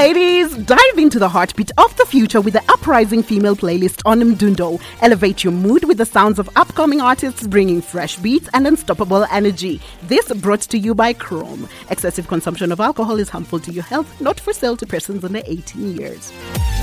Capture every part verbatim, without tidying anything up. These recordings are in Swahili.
ladies, dive into the heartbeat of the future with the uprising female playlist on Mdundo. Elevate your mood with the sounds of upcoming artists bringing fresh beats and unstoppable energy. This brought to you by Chrome. Excessive consumption of alcohol is harmful to your health, not for sale to persons under eighteen years.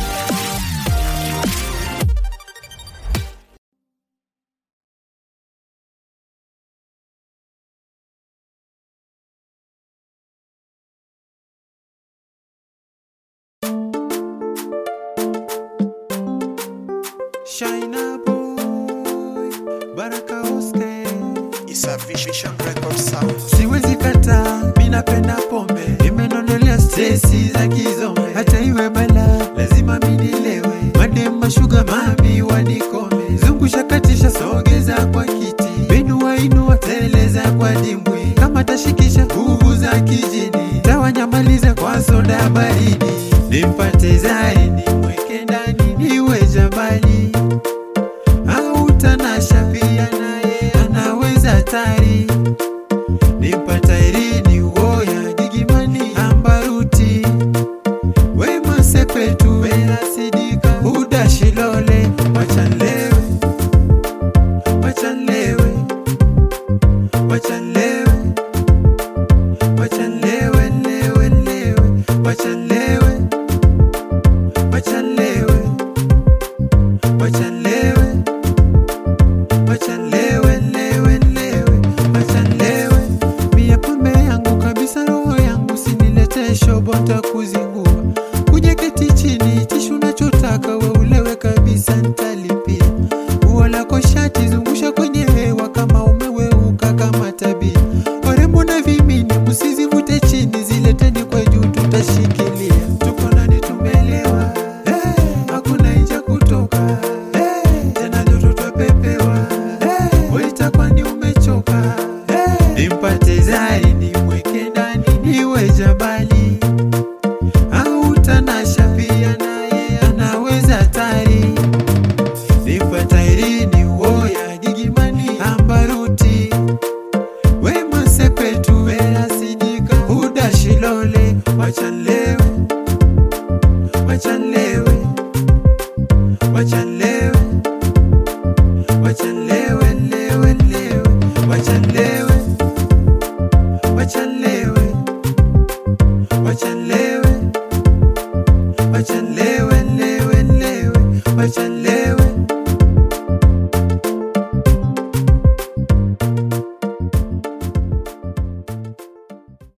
China boy, Baraka Oske, Isa Vision Record Sound. Siwezi kata, mina penda pombe, nimenondolea stressi za kizombe. Hata iwe bala, lazima minilewe, madema sugar mami wanikome. Zungusha katisha sogeza kwa kiti, binua inua teleza kwa dimbwi. Kama tashikisha nguvu za kijini, tawanyamaliza kwa soda baridi. Nimpate zaidi, mweke ndani, niwe jabali. Tanasha pia naye anaweza tari. Nipata irini uoya gigimani ambaruti. Wema sepetu wela sidika udashilole. Wachanlewe, wachanlewe, wachanlewe, wachanlewe, lewe, lewe, wachanlewe, wachanlewe, wachanlewe. Wachanlewe, lewe, lewe, wachanlewe. Mia pombe yangu kabisa roho yangu sinilete shobo ntakuzingua. Kuja keti chini, tishu unachotaka we ulewe kabisa nitalipia. Ua lako shati zungusha kwenye hewa kama umeweuka kama tabia. Warembo na vimini musizivute chini zileteni kwa juu tutashikilia. Tuko ndani tumelewa, hey, hakuna nje kutoka. Hey, tena joto twapepewa. Kwani umechoka, hey. Nimpate zaidi, mweke ndani, niwe jabali. Au tanasha pia naye anaweza tari. Nipata irini uoya gigimani ambaruti. Wema sepetu wela sidika udashilole. Wachanlewe.